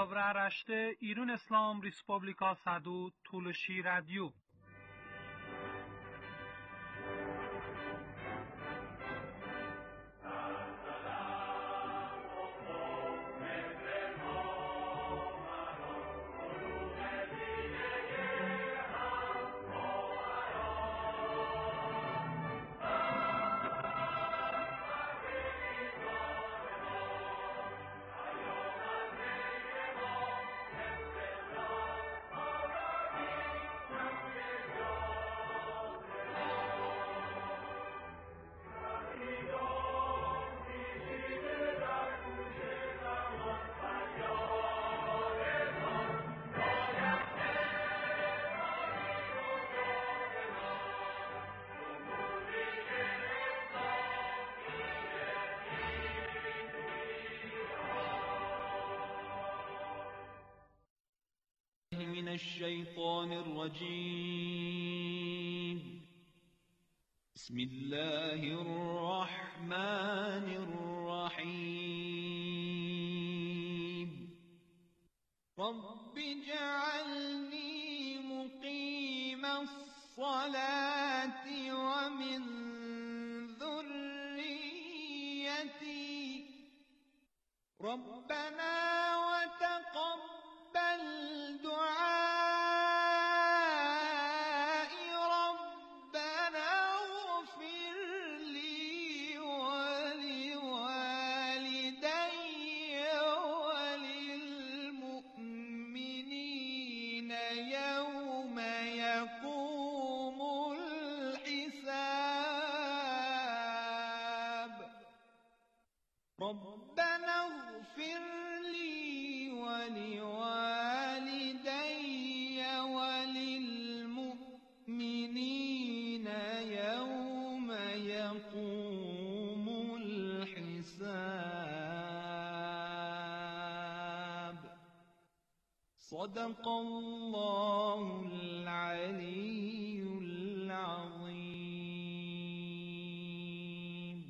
Davra Rashte İran İslam Respublika Sadu Tulshi Radio. من الشيطان الرجيم بسم الله الرحمن الرحيم رب اجعلني مقيم الصلاة ومن ذريتي ربنا وتقبل دعائي ربنا اغفر لي ولوالدي وللمؤمنين يوم يقوم الحساب ربنا اغفر لي ولوالدي وللمؤمنين يوم يقوم الحساب صدق الله العلي العظيم.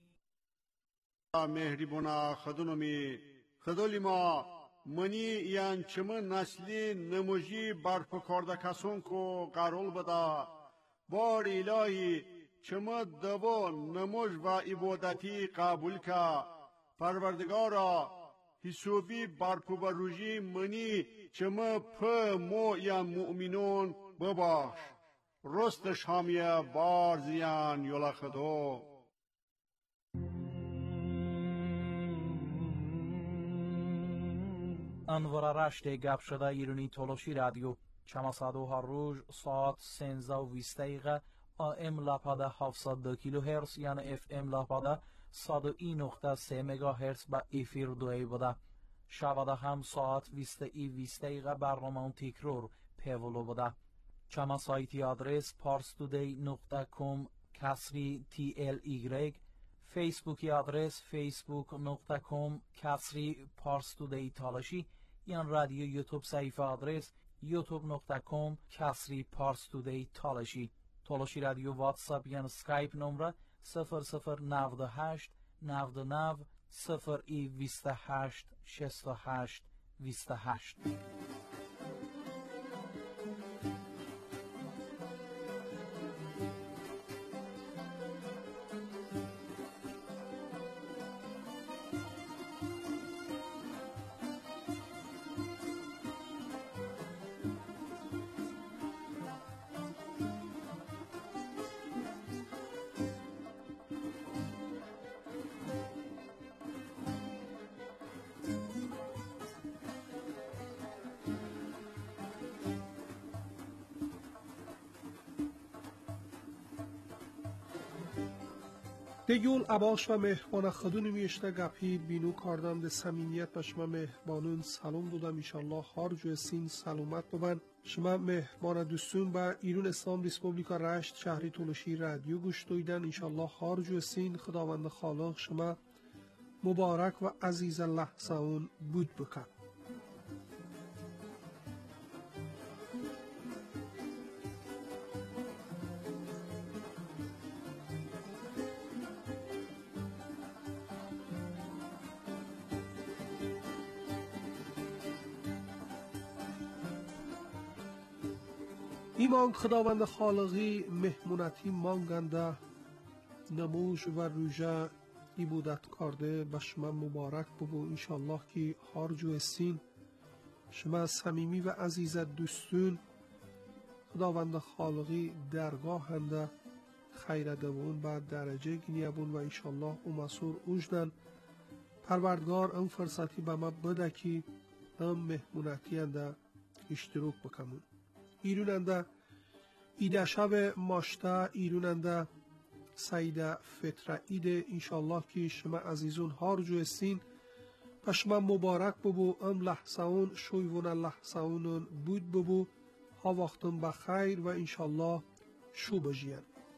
مهربونا خدونمی خدولی ما منی یان چمه نسلی نموجی برپ کرده کسون کو قرول بدا بار الهی چمه دبو نموج و عبادتی قبول که پروردگارا حسوبی برپ و روژی منی چمه په مو یا مؤمنون بباش رستش همیه بار زیان یولا خدو. انوار رشت گپ شده ایرانی تولوشی رادیو چماسادو هر روز ساعت 13:20 AM لاپاده 702 کیلوهرتز یعنی FM لاپاده 101.3 مگاهرتز با افیر دوی بوده. شباده هم ساعت 20:20 برنامه تکرار پیولو بوده. چما سایتی آدرس parstoday.com کسری TLY فیسبوکی آدرس facebook.com کسری parstoday تالاشی یان رادیو یوتیوب صفحه آدرس youtube.com کسری parstoday تالاشی تالاشی رادیو واتساپ یان سکایپ نمره 0098 99 028 68 28. دیول اباش و مهبان خدون میشته گپید بینو کاردم ده سمیمیت و شما مهبانون سلام دودم ایشالله هر جو سین سلامت ببن. شما مهبان دوستون با ایران اسلام ریسپوبلیکا رشت شهری تولوشی رادیو گوش دویدن ایشالله هر جو سین خداوند خالق شما مبارک و عزیز لحظه اون بود بکن. ایمان خداوند خالقی مهمونتی مانگنده نموش و روژه ایبودت کرده به شما مبارک بگو. انشالله که هارجو سین شما صمیمی و عزیزت دوستون خداوند خالقی درگاهنده خیر دوون بعد درجه گنیبون و انشالله او مسور اوجدن پروردگار ام فرصتی به ما بده که ام مهمونتی انده اشتراک بکمون. ایروننده ایده شب ماشته ایروننده سیده فتره ایده انشالله که شما عزیزون هارجو استین و شما مبارک ببو. ام لحظه اون شویون لحظه اونون بود ببو ها وقتون بخیر و انشالله شو بجین.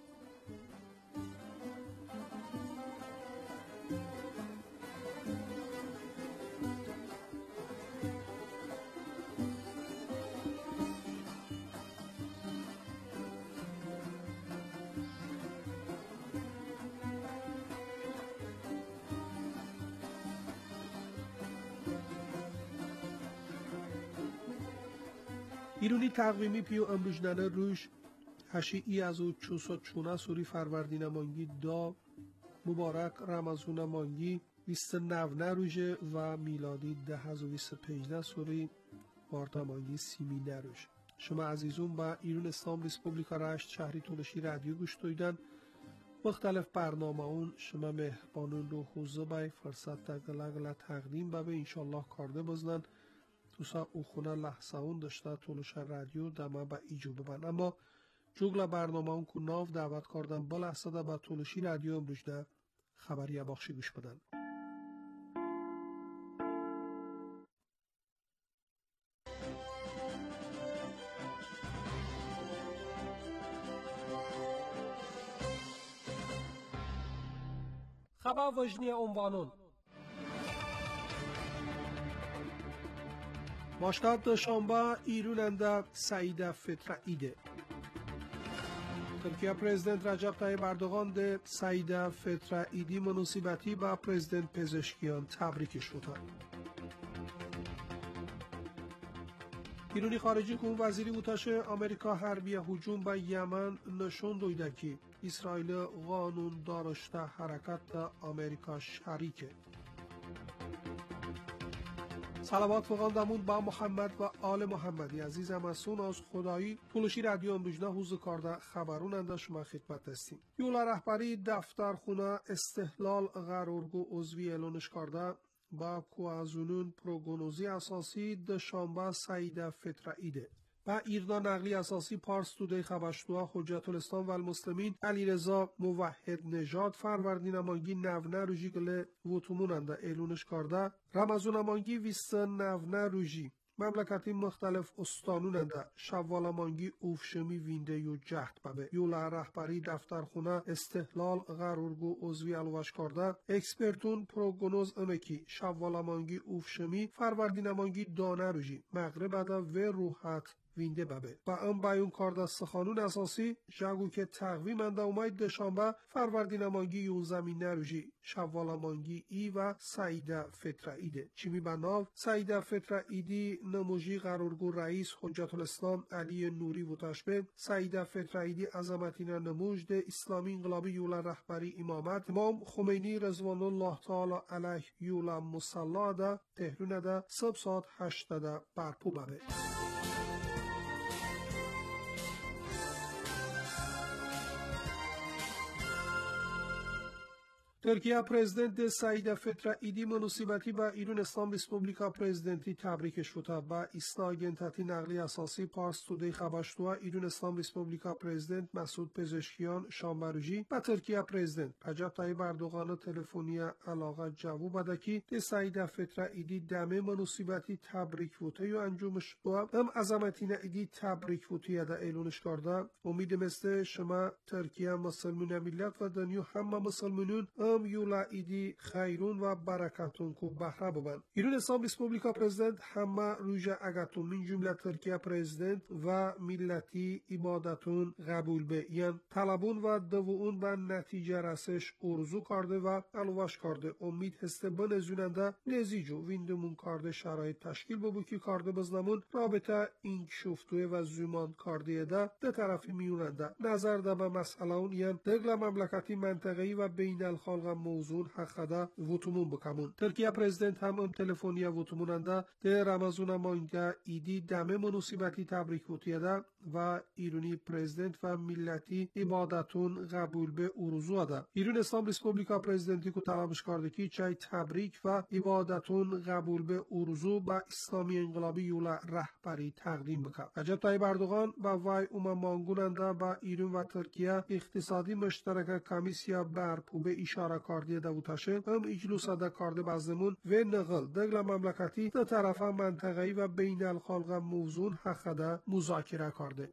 ایرونی تقویمی پیو امروجنانه روش هشی ای از او چوسا چونه سوری فروردین مانگی دا مبارک رمزون مانگی 29 روژه و میلادی 1025 سوری مارتا مانگی سیمی نروش. شما عزیزون با ایران اسلام ریسپوبلیکا رشت شهری تولشی رادیو گوش دویدن مختلف برنامه اون شما مهبانون رو حوزه بای فرصت تا گلگل تقدیم به انشالله کارده بزنن توسا او خونه لحظه اون داشته تولش رادیو دمه با ایجو ببن. اما جوگل برنامه اون که ناف دعوت کردن با لحظه دا با تولشی رادیو امروجده خبری باخشی گوش بدن. خبر وجنی عنوانون ماشتاد دوشنبه ایروننده سعیده فتره ایده. ترکیه پرزیدنت رجب طیب اردوغان ده سعیده فتره ایدی مناسبتی با پرزیدنت پزشکیان تبریکش بودن. ایرانی خارجی که وزیری اوتاش آمریکا حربی هجوم به یمن نشون دویده که اسرائیل قانون دارشته حرکت آمریکا شریکه. صلوات فقاندمون با محمد و آل محمدی عزیزم از سون از خدایی تولشی رادیو امروجنه حوزه کارده خبرون انده شما خدمت هستیم. یولا رهبری دفتر خونه استحلال قرارگو عضوی اعلانش کرده با کوازونون پروگنوزی اساسی دوشنبه سعیده فتره ایده. با ایرنا نقلی اساسی پارس تودی خبرشتوها حجت الاسلام و المسلمین علیرضا موحد نژاد فروردین مانگی 90 روزی گله ووتوموننده اعلانش کرده رمضان مانگی 29 روزی مملکتی مختلف استانوننده شوال مانگی اوفشمی وینده یو جهد ببه یولا رهبری دفترخونه استحلال قرارگو عضوی الواش کرده اکسپرتون پروگنوز امکی شوال مانگی اوفشمی فروردین مانگی دانه روزی مغرب دا و روحت وینده ببه و ام بیون کارده سخانون اساسی جاگو که تقویم انده اومید دوشنبه فروردین مانگی 11 روزی شوال مانگی ای و سعیده فتره ایده چیمی بناو سعیده فتره ایدی نموجی قرارگو رئیس حجت الاسلام علی نوری و تشبه سعیده فتره ایدی عظمتین نموجد اسلامی انقلابی یولا رهبری امامت امام خمینی رضوان الله تعالی علیه یولا مصلا ده تهرون ده سب ساعت 8 ده برپو ببه. ترکیه پرزیدنت سعیده فتره ایدی مناسبتی با ایران اسلام ریسپوبلیکا پرزیدنتی تبریکش شده با اسناگنتتی نقلی اساسی پارس تودی خبرشتوها ایران اسلام ریسپوبلیکا پرزیدنت مسعود پزشکیان شامبروژی با ترکیه پرزیدنت رجب طیب اردوغان تلفنی علاقه جواب بده که ده سعیده فتره ایدی دمه مناسبتی تبریک ووته و انجامش با هم عظمتین ایدی تبریک ووته ده اعلانش کرده امید مثل شما ترکیه مسلمون ملت و دنیا همه مسلمونون ام یولا ایدی خیرون و برکتون کو بهره ببن. ایران اسلام ریسپوبلیکا پرزیدنت همه روژه اگتون من جمله ترکیه پرزیدنت و ملتی عبادتون قبول به یعنی طلبون و دوون به نتیجه رسش ارزو کرده و الواش کرده. امید هسته بنزوننده نزیجو ویندمون کرده شرایط تشکیل ببو که کرده بزنمون رابطه این شفتوه و زمان کرده ده طرفی میوننده. نظر ده به مسئله اون یعنی دگل مملکتی منطقه‌ای و بین الخلق موضوع حق ده وطمون بکمون. ترکیه پرزیدنت هم تلفنی وطموننده ده رمزون مانگه ایدی دمه منوسیبتی تبریک وطیه ده و ایرانی پرزیدنت و ملتی عبادتون قبول به اروزو ده. ایران اسلام ریسپوبلیکا پرزیدنتی که طلبش کرده که چای تبریک و عبادتون قبول به اروزو با اسلامی انقلابی یولا رهبری تقدیم بکن. رجب طیب اردوغان با وای مانگوننده با ایران و ترکیه اقتصادی مشترک کمیسیا برپو به اشاره کرده دوتاشه هم اجلوس ده کرده بازمون و نقل دگل مملکتی ده طرف منطقه‌ای و بین الخلق موضوع حق ده مذاکره کرده.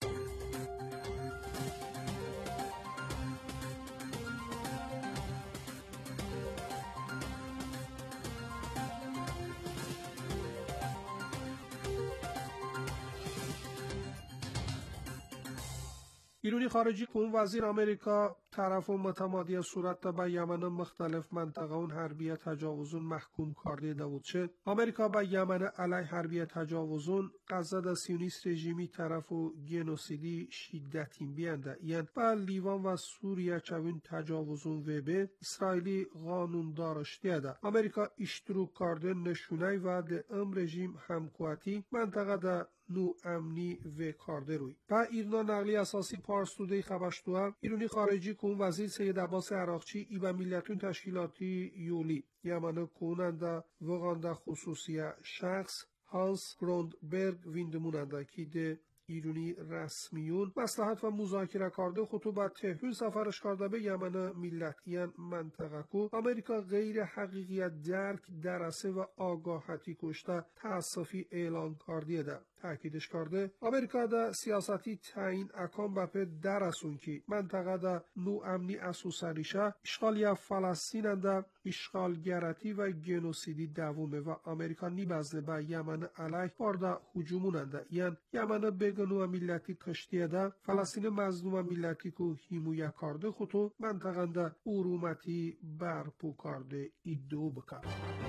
ایرانی خارجی کن وزیر امریکا طرف و متمادی صورت به یمن مختلف منطقه اون حربیه تجاوزون محکوم کرده داود شد. امریکا به یمن علیه حربیه تجاوزون قصد سیونیست رژیمی طرف و گنوسیدی شدتین بیانده. یعنی به لیوان و سوریه چوین تجاوزون و به اسرائیلی قانون دارشتیه ده. امریکا اشتروک کرده نشونه و ده ام رژیم همکواتی منطقه ده نو امنی و کارده روی. با ایرنا نقلی اساسی پارس تودی خبشتوار ایرانی خارجی کن وزیر سید عباس عراقچی ای به ملتون تشکیلاتی یولی یمن کننده وغانده خصوصی شخص هانس گروندبرگ ویندموننده که ده ایرانی رسمیون مصلحت و مذاکره کرده خطوبت تهران سفرش کرده به یمن ملتیان منطقه کو امریکا غیر حقیقیت درک درسه و آگاهتی کشته تأسفی اعلان کرده ده. تأکیدش کرده امریکا ده سیاستی تعیین اکام بپه درسون که منطقه ده نو امنی اسوسریشه اشغالی فلسطین ده اشغالگرتی و گنوسیدی دومه و امریکا نیبزنه به یمن علیه بارده هجوموننده. یعنی یمن بگنو ملتی کشتیه ده فلسطین مظلوم ملتی که حمایت کرده خودو منطقه ده ارومتی برپو کرده ایدو بکن.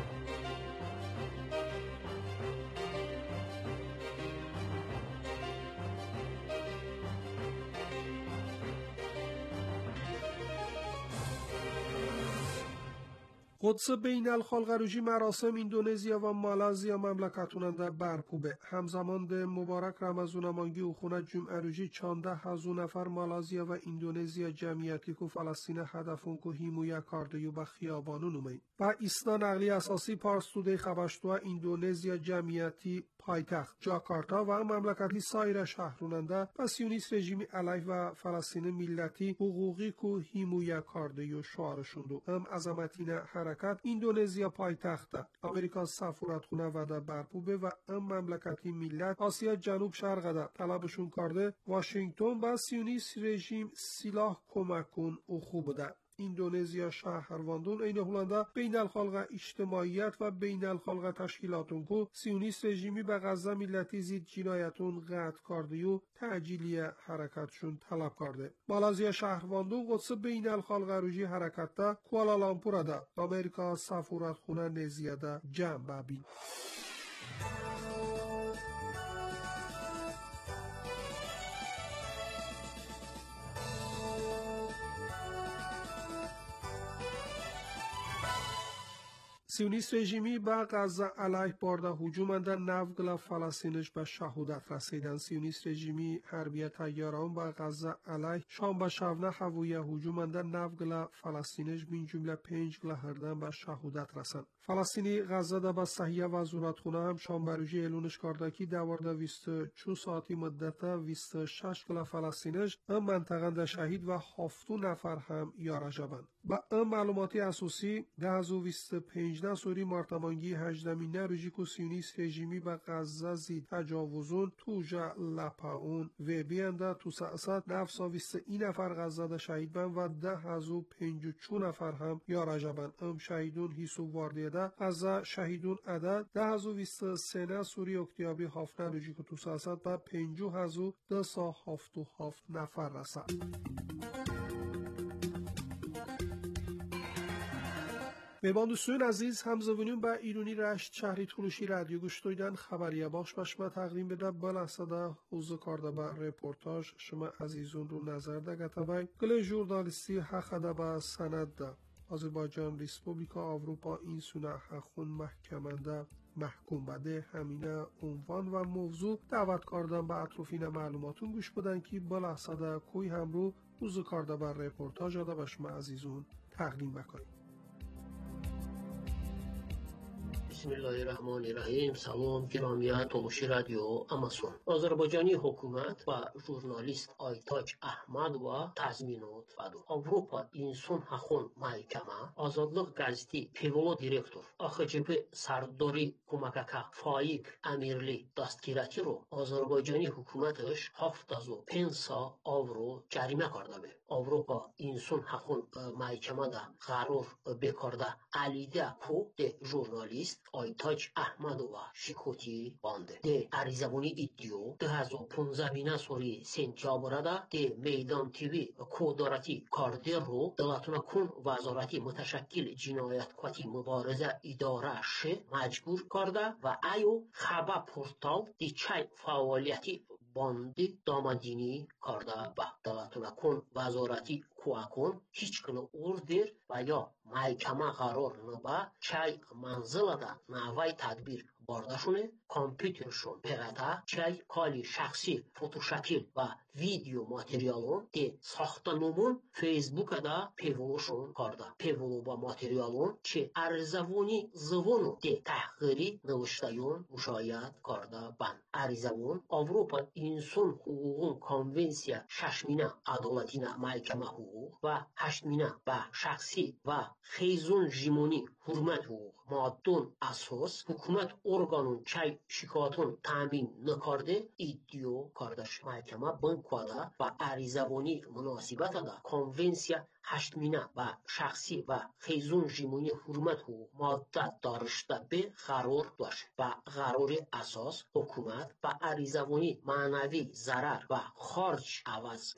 قدس بین الخلق روژی مراسم اندونزیا و مالازیا مملکتوننده برپوبه. همزمان ده مبارک رمزون مانگی و خونه جمعه روژی 14,000 نفر مالازیا و اندونزیا جمعیتی که فلسطین هدفون که حمایت کرده یو به خیابانون اومین. با اسنا نقلی اساسی پارس توده خبشتوا اندونزیا جمعیتی پایتخت جاکارتا و مملکتی سایر شهروننده و سیونیست رژیمی علیه و فلسطین ملتی حقوقی که حمایت کرده یو شعارشوندو. هم عظمتین حرکت اندونزیا پایتخته. امریکا سفارتخونه و ده برپوبه و ام مملکتی ملت آسیا جنوب شرق ده طلبشون کرده واشنگتن با سیونیست رژیم سلاح کمک کن و خوب ده. اندونزیا شهرواندون این هولندا بین الخلق اجتماعیت و بین الخلق تشکیلاتون که سیونیست رژیمی به غزه ملتی زید جنایتون قطع کرده و تعجیلی حرکتشون طلب کرده. مالازیا شهرواندون قدس بین الخلق روژی حرکت ده کوالالامپور ده امریکا سفارتخونه نزیده جمع ببین. سیونیست رژیمی به غزه علیه بارده هجومنده نوگل فلسطینش به شهادت رسیدن. سیونیست رژیمی حربیه تیاران به غزه علیه شام به شونه هویه هجومنده نوگل فلسطینش من جمله 5 گل هردن به شهادت رسند. فلسطینی غزه ده به صحیح وزارتخونه هم شام بروژی اعلانش کرده که دوارده 24 ساعتی مدت 26 گل فلسطینش هم منطقه ده شهید و 7 نفر هم یارجبند. با ام معلوماتی اساسی 1025 18 سوری مارتمانگی 18 نروژیک و سیونیست رژیمی به غزه زی تجاوزون توجا لپاون و بیانده تو سعصد نفساویست این نفر غزه ده شهید بن و 10,054 نفر هم یا رجبن ام شهیدون هیسو واردیه ده غزه شهیدون عدد 10,023 سوری اکتیابری 7 نروژیک و تو سعصد به 5,277 نفر رسد. مهمان دوستان عزیز همزبونیم به ایرانی رشت شهری تولوشی رادیو گوش دویدن خبریه باش بشما تقدیم بده بلاسده حوزه کارده به رپورتاج شما عزیزون رو نظر ده گتبای گل ژورنالیستی حقده به سند ده آذربایجان ریسپوبلیکا اروپا این سونه حخون محکمنده محکوم بده همینه عنوان و موضوع دعوت کردن به اطرافین معلوماتون گوش بدن که بلاسده کوی هم رو حوزه کارده به رپورتاج ده به شما عزیزون تقدیم بکنیم. بسم الله الرحمن الرحیم. سلام گرامیان تولوشی رادیو اماسون. آذربایجانی حکومت و ژورنالیست آیتاج احمد و تضمینات بدو avrupa inson hakun mahkeme azadlık gazeti pivolo direktor AXCP sardori kumakaka faik emirli dastgirati ro Azerbaycani hükümetiş 75 avro jarime karda be. Avrupa inson hakun mahkeme da qaror bekarda alide ku de jurnalist آیتاج احمدova شیکوتی بانده ده عریضبونی ایدیو 2015 سوری سنتیابرada ده میدان تیوی کوداراتی کارده رو دلاتونا کن وزارتی متشکل جنایت کتی مبارزه اداره شه مجبور کرده و ایو خبر پورتال دی چای فعالیتی باندی دامادینی کرده با دلاتونا کن وزارتی کوکن هیچ کنه اوردر و یا محکمه قرار نبا چای منزل نوای تدبیر بارداشونه کامپیوترشون پرده چای کالی شخصی فوتوشکل و ویدیو ماتریالون ده ساختنومون فیسبوک دا پیولوشون کرده پیولو با ماتریالون چه ارزوونی زوونو ده تحقیری نوشتایون مشاید کرده بند ارزوون اوروپا انسان حقوقون کنونسیا ششمینه عدالتینه محکمه حقوق و هشتمینه با شخصی و خیزون جیمونی حرمت حقوق مادون اساس حکومت ارگانون چای شکایتون تامین نکرده ایدیو کردش محکمه بنکواده و عریضوانی مناسبت دا کنونسیا هشتمینه و شخصی و خیزون جیمونی حرمت حقوق ماده دارشته به قرار داشت و قرار اساس حکومت و عریضوانی معنوی ضرر و خارج عوض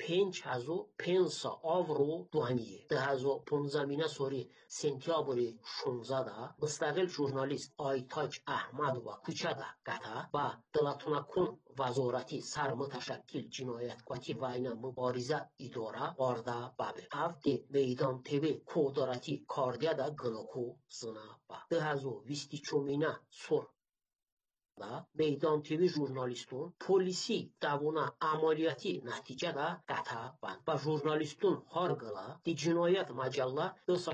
5,500 آورو دوانیه 2015 سوری سنتیابری 16 مستقل ژورنالیست آیتاج احمد و کوچده گته و دلاتونا کن وزارتی سرمتشکل جنایت کتی و این مبارزه اداره وارده بابه افتی میدان تیوی کوداراتی کاردیه دا گلوکو زنه با 2024 سور میدان تیوی ژورنالیستون پلیسی دوونه عملیاتی نتیجه دا قطع بند و ژورنالیستون هارگلا دی جنایت مجله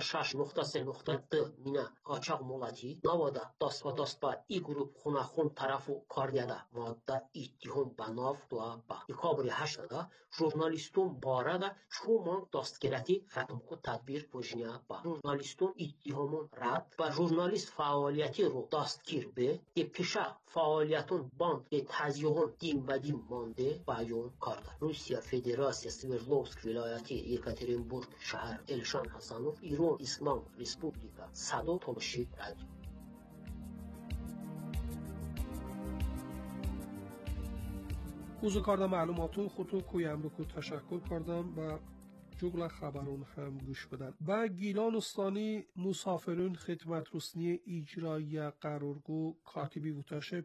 26.3.2 مینه قاچاق مولاتی نوادا دست با ای گروپ خونه طرفو کاردیه دا ماده ایتیهم بناف دوا با دکابری 8 دا ژورنالیستون باره دا چومان دستگیرتی ختم کو تدبیر بجنیا با ژورنالیستون ایتیهمون رد و ژورنالیست فعالیتی رو دستگیر به دی پیشه فعالیتون باند به تزیقون دیم و دیم مانده بیان کرده. روسیه فدراسیون سوردلوفسک ولایتی یکاترینبورگ شهر الشان حسنوف ایران اسلام ریسپوبلیکا صدا تولوشی رادیو. اوزو کردم معلوماتون خودتو کویم رو که تشکر کردم و جغل خبرون هم گوش بدن. با گیلان استانی مسافرون خدمت رسنی اجرایی قرارگو کاتبی وتاشه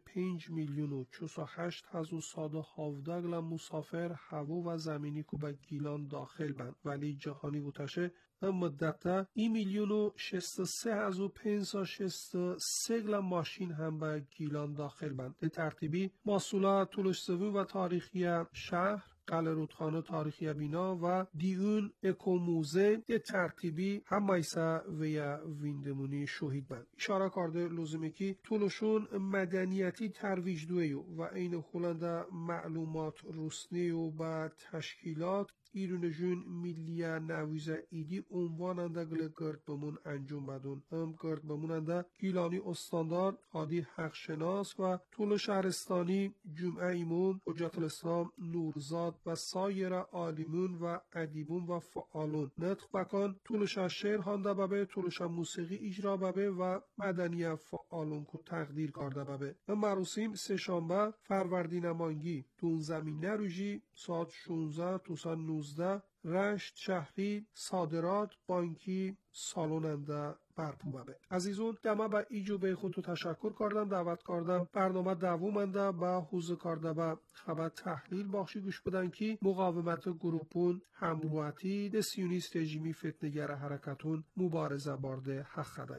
5,408,117 مسافر هوا و زمینی که به گیلان داخل بند ولی جهانی وتاشه مدت 1,063,563 ماشین هم به گیلان داخل بند. به ترتیبی مسئولات تولوشزوی و تاریخی شهر قلعه رودخانه تاریخی بینا و دیون اکوموزه ده ترتیبی هم مایسا و یا ویندمونی شهید بند. اشاره کرده لازمه که طولشون مدنیتی ترویج دویو و این خلنده معلومات رسنی و با تشکیلات ایرونجون میلیه نویزه ایدی عنواننده گل گرد بمون انجام بدون هم گرد بموننده گیلانی استاندار عادی حق شناس و طول شهرستانی جمعه ایمون حجت الاسلام نورزاد و سایر عالمون و ادیبون و فعالون نطق بکن طولش شعر خوانده ببه طولش موسیقی اجرا ببه و مدنی فعالون کو تقدیر کرده ببه و مراسم سه‌شنبه فروردین مانگی دون زمینه روژی ساعت 16 تا 19 رشت شهری صادرات بانکی سالوننده برپو ببه. عزیزون دمه به ایجوبه خودتو تشکر کردم دعوت کردم برنامه دوومنده به حوزه کرده به خبر تحلیل باخشی گوش بدن که مقاومت گروپون همروحتی ده سیونیست رژیمی فتنگر حرکتون مبارزه بارده حق خدای.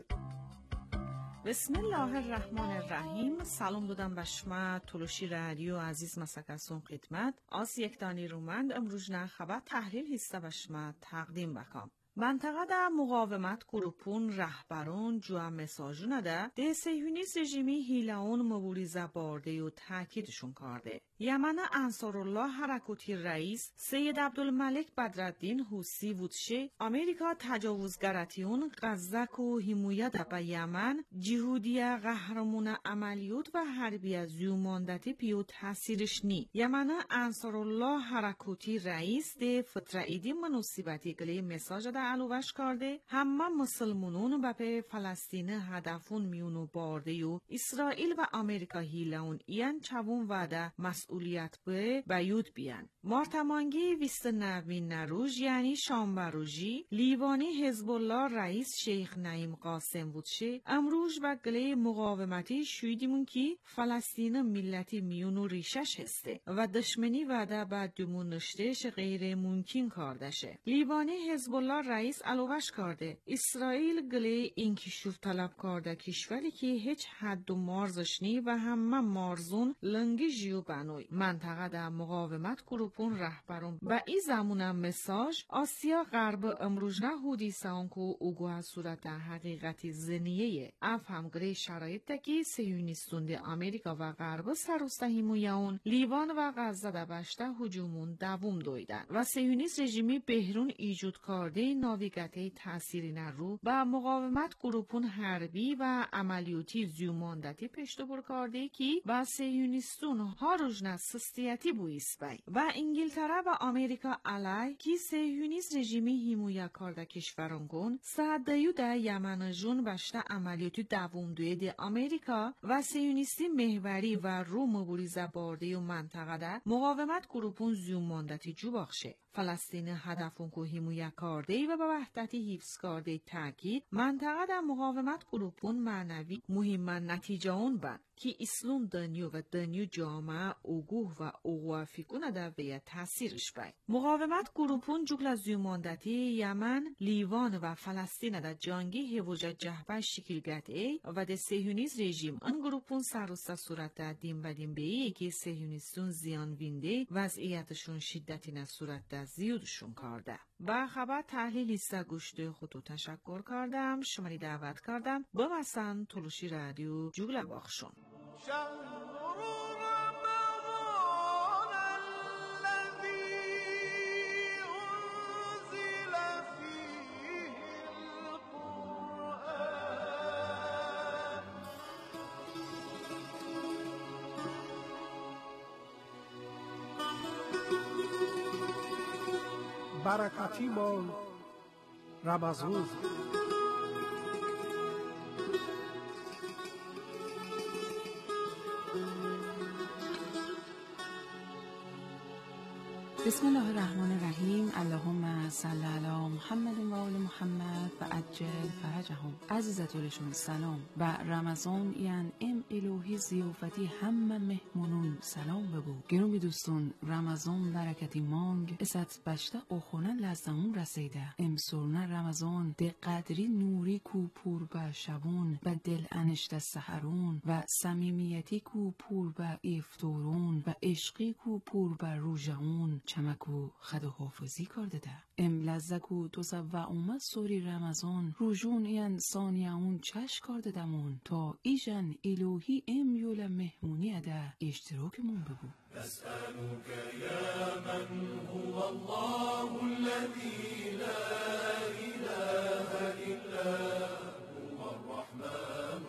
بسم الله الرحمن الرحیم. سلام دادم به شما تلوشی رادیو عزیز مسکسون خدمت از یک دانی رومند امروز نه خبر تحلیل هسته به شما تقدیم بکنم. منطقه در مقاومت گروپون رهبرون جوا مساجونه ده صهیونیست رژیمی هیلاون مبارزه بارده و تاکیدشون کرده. یمن انصارالله حرکتی رئیس سید عبدالملک بدرالدین حوثی وودشه امریکا تجاوزگراتیون غزه و حمایت به یمن جهودی قهرمان عملیات و حربی زیوماندتی پیو تاثیرش نی. یمن انصارالله حرکتی رئیس ده فترعیدی مناسبتی گلی مساج ده علوش کرده همه مسلمانون به په فلسطین هدفون میونو بارده و اسرائیل و امریکا هیلون این چوون وعده مسئولیت به بیود بیان. مارتمانگی 29 نروژ یعنی شنبه روزی لیوانی حزب الله رئیس شیخ نعیم قاسم بودشه امروز و گله مقاومتی شویدیمون که فلسطین ملتی میونو ریشش هسته و دشمنی وعده بعد دمون نشتهش غیر ممکن کردشه. لیوانی حزب الله رئیس علوش کرده اسرائیل گله انکشاف طلب کرده کشوری که هیچ حد و مرزش نی و همه مرزون لنگی جیو بنوی. منطقه در مقاومت گروپون رهبرون با این زمونه مساج آسیا غرب امروز نه هودی سانکو اوگوه صورت حقیقتی زنیه افهم گره شرایط تکی سیونیستون دی امریکا و غرب سروستهیمویون لیوان و غزه در بشته هجومون دوم دویدن و سیونیست رژیمی بهرون ایجود کرده ناویگته تأثیری نرو با مقاومت گروپون حربی و عملیاتی زیوماندتی پشتبر کرده که با سیونیستون ها روزنه سستیتی بویست بای و انگلتره و امریکا علی که سیونیست رژیمی حمایت کرده کشورانگون سعدیو ده یمن جون بشته عملیاتی دوم دوی ده امریکا و سیونیستی محوری و رو مبارزه بارده و منطقه ده مقاومت گروپون زیوماندتی جو باخشه. فلسطین هدفون که حمایت کرده و به وحدتی حفظ کرده تاکید منطقه در مقاومت گروپون معنوی مهم نتیجه اون بند که اسلام دنیو و دنیو جامعه اوگوه و اوگوافیکونه در ویه تاثیرش بای. مقاومت گروپون جگل زیوماندتی یمن، لیوان و فلسطین در جنگی هوجه جهبه شکلگته و در سهیونیست رژیم ان گروپون سروسته صورت دیم و دیم بیه که سهیونیستون زیان وینده وضعیتشون شدتی نه صورت زیودشون کرده. با خبر تحلیلی گوشت خودو تشکر کردم شماری دعوت کردم با مثلا تلوشی رادیو جگل باخشون. برکتی مال رمضان بسم الله الرحمن الرحیم. اللهم صل علی محمد و آل محمد و عجل فرجهم. عزیزتولشون سلام. و رمضان یعنی ام الهی زیافتی همه مهمونون سلام ببو. گرومی دوستون رمضان برکتی مانگ اسات بشته اخونه لزمون رسیده. امسورنه رمضان ده قدری نوری کو پور به شبون و دل انشت سحرون و صمیمیتی کو پور به افطورون و عشقی کو پور به روژهون. چمکو خدو حافظی کرده ده. ام لزکو تو و اومد سوری رمضان روژون این ثانیهون چش کرده دمون تا ایجن الوهی ام یول مهمونی اده اشتراکمون بگو. نسألك يا من هو الله الذي لا إله إلا هو الرحمن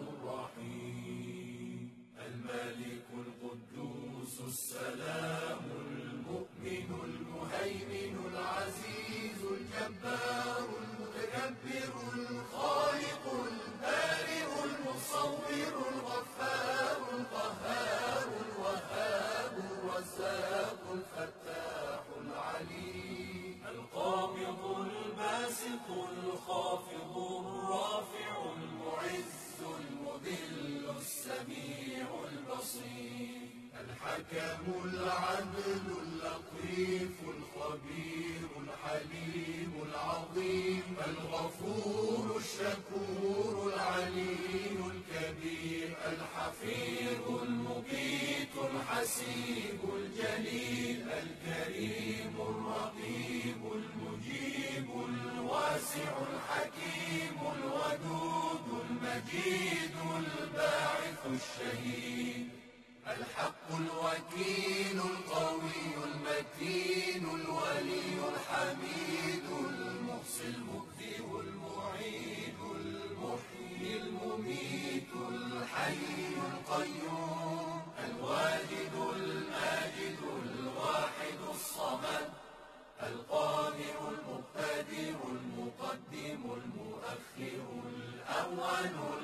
الرحيم الملك القدوس السلام المؤمن المهيمن العزيز الجبار المتكبر الخالق البارئ المصور الغفار القهار الوهاب الرزاق الفتاح العليم القابض الباسط الخافض الرافع المعز المذل السميع البصير الحكم العدل اللطيف الخبير الحليم العظيم الغفور الشكور العلي الكبير الحفيظ المقيت الحسيب الجليل الكريم الرقيب المجيب الواسع الحكيم الودود المجيد الباعث الشهيد الحق الوكيل القوي المتين الولي الحميد المحصي المبدئ المعيد المحيي المميت الحي القيوم الواجد الماجد الواحد الصمد القادر المقتدر المقدم المؤخر الأول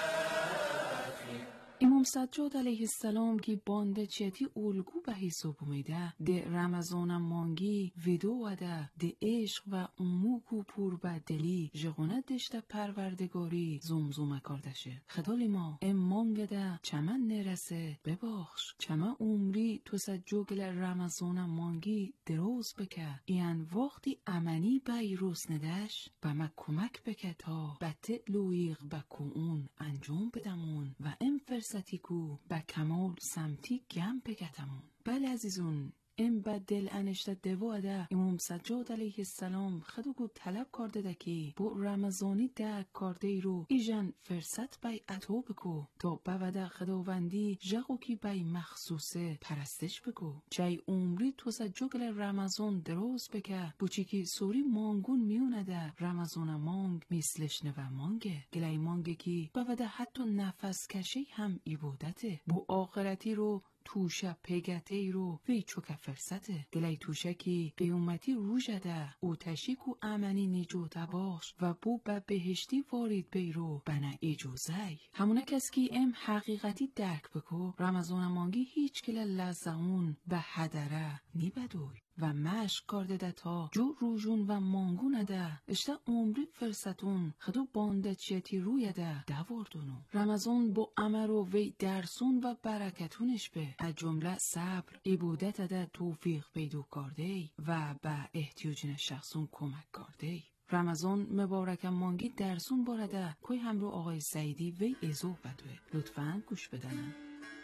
الآخر. امام سجاد علیه السلام کی بانده چیتی اولگو به حساب میده ده رمضان مانگی ویدو وده ده عشق و اموکو پور به دلی جغونه دشته پروردگاری زمزمه کردشه خدالی ما امانگ ده چمن نرسه بباخش چمن عمری تو سجوگل رمضان مانگی دروز بکه این وقتی امنی بای روز ندش به ما کمک بکه تا به تلویغ به کون انجام بدمون و ام فرستیکو با کمال سمتی گم پگتمون. بله عزیزون ام با دل انشته دواده امام سجاد علیه السلام خدوگو طلب کرده ده که با رمضانی ده کرده ای رو ایجن فرست بای اتو بکو تا بوده خداوندی جغو کی بای مخصوصه پرستش بکو چای عمری تو سجوگل رمضان دروز بکه بوچی که سوری مانگون میونه ده رمضان مانگ میسلش نوه مانگه گلای مانگه کی بوده حتی نفس کشی هم عبادته با آخرتی رو توشه پیگته ای رو وی چوکه فرسته دلی توشه کی قیومتی روژده او تشیکو امنی نجوته باش و بو به بهشتی وارد بیرو بنا اجازه همونه کس کی ام حقیقتی درک بکو رمضان مانگی هیچ کل لزهون به حدره نی بدوی و مشق کرده ده تا جو روژون و مانگونه ده اشته عمری فرستون خدو بانده چیتی روی ده دوردونو رمضان با امر و وی درسون و برکتونش به از جمله صبر عبودت ده توفیق پیدا کرده و به احتیاجین شخصون کمک کرده رمضان مبارک مانگی درسون بارده کوی همرو آقای سعیدی وی ازو بدوه لطفاً گوش بدنم.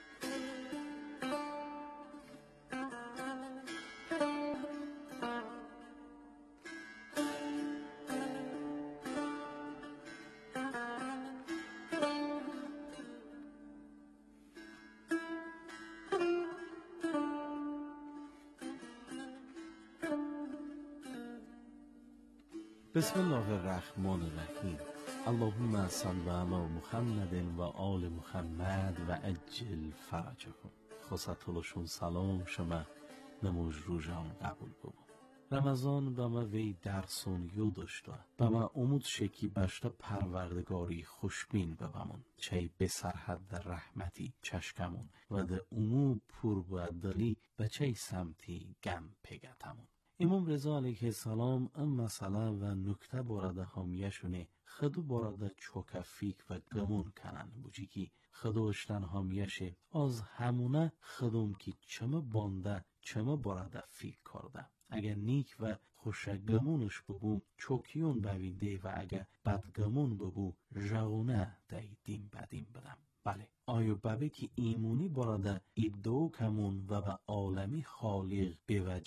بسم الله الرحمن الرحیم. اللهم صل علی محمد و آل محمد و عجل فرجهم. خصتلشون سلام شما نموز روزان قبول ببو. رمضان به ما وی درسون یو داشته به ما امود شکی بشته پروردگاری خوشبین ببمون چه به سرحد رحمتی چشکمون و ده امود پر و دلی به چه سمتی گم پگتمون. امام رضا علیه السلام این مسئله و نکته بارده حامیشونه خدو بارده چوکفیک و گمون کنن بوچی که خدوشتن حامیشه از همونه خدوم که چمه بانده چمه بارده فیک کرده اگر نیک و خوشگمونش ببو چوکیون بوینده و اگر بدگمون ببو جغونه دای دیم بدیم بدم. بله آیا ببه که ایمونی بارده ایدو کمون و به عالمی خالق به وجه